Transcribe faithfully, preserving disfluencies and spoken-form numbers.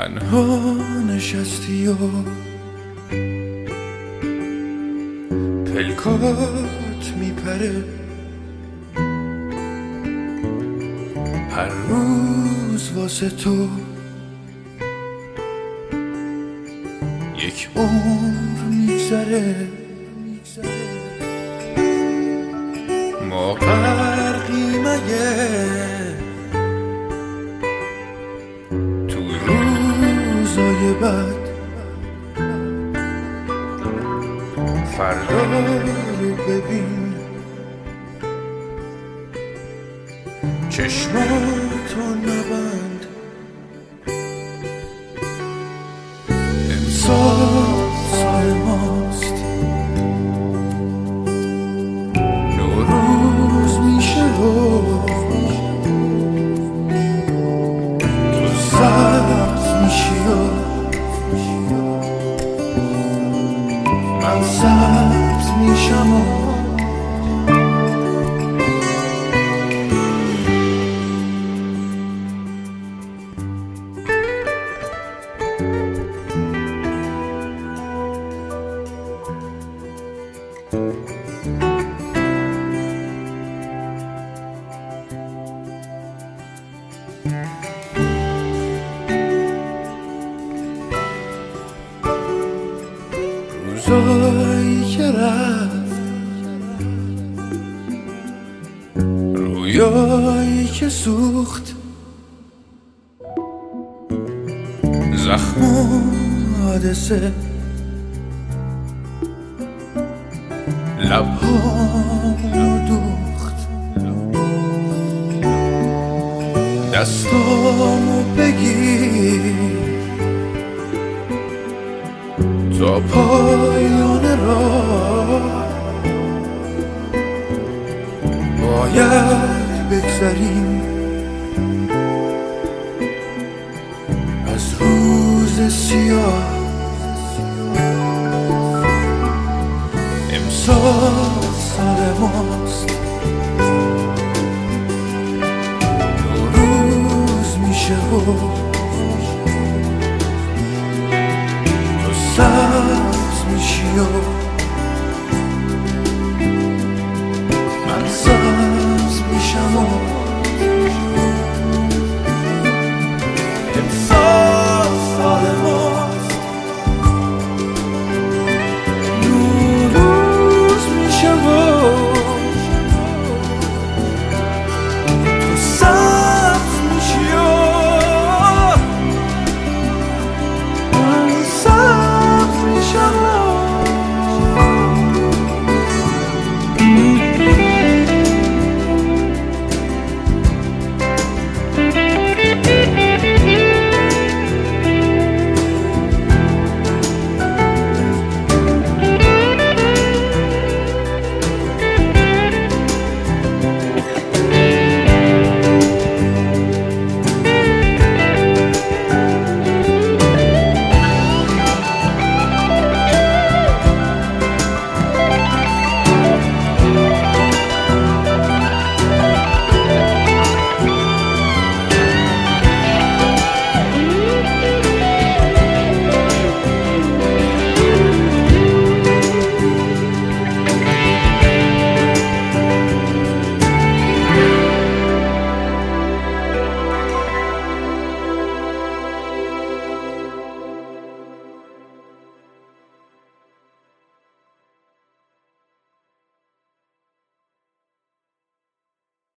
تنها نشستی و پلکات میپره، هر روز واسه تو یک عمر میگذره. ما غرقیم اگه تو روزای بد، فردا رو ببین چشماتو نبند. امسال سال ماست، نوروز میشه و تو سبز میشی و من سبز میشم و روزایی که رفت، رویایی که سوخت، زخم و حادثه، لبهامو دوخت، دستامو بگیر تا پایان راه، باید بگذریم از روز سیاه. امسال سال ماست، نوروز میشه و تو سبز میشی و